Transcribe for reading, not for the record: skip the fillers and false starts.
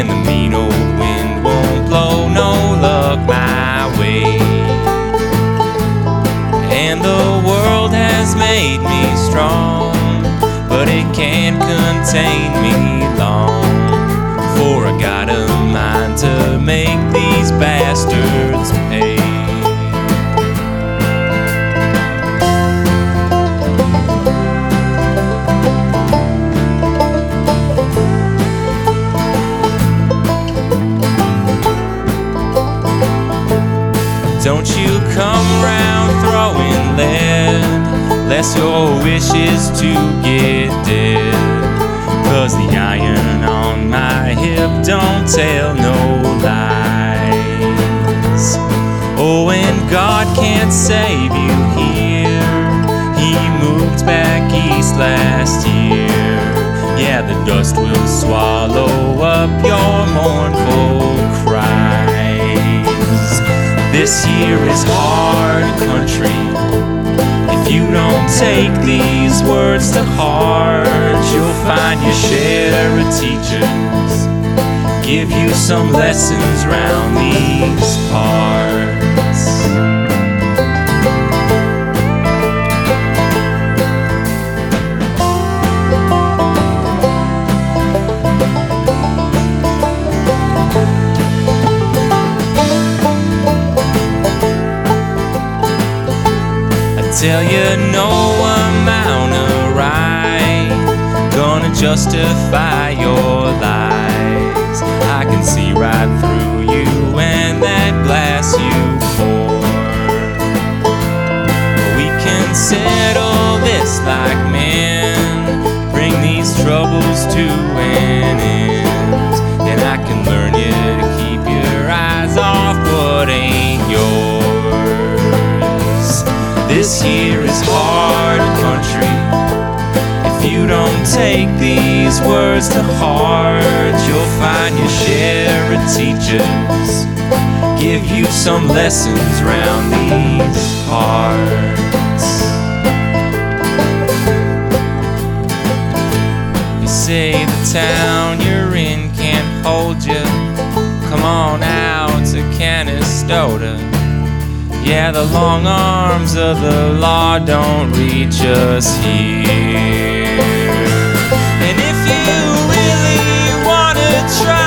and the mean old wind won't blow no luck my way. And the world has made me strong, but it can't contain me long, for I got a mind to make these bastards pay. Don't you come round throwing lead, lest your wish is to get dead. 'Cause the iron on my hip don't tell no lies. Oh, and God can't save you here, He moved back east last year. Yeah, the dust will swallow up your mournful cries. This here is hard country. If you don't take these words to heart, you'll find your share of teachers give you some lessons round these parts. Tell you no amount of right gonna justify your lies. I can see right through you and that glass you pour. We can settle this like men, bring these troubles to an end. And I can learn you to keep your eyes off what ain't yours. This here is hard country. If you don't take these words to heart, you'll find your share of teachers give you some lessons round these parts. You say the town you're in can't hold you, come on out to Canastota. Yeah, the long arms of the law don't reach us here. And if you really wanna try,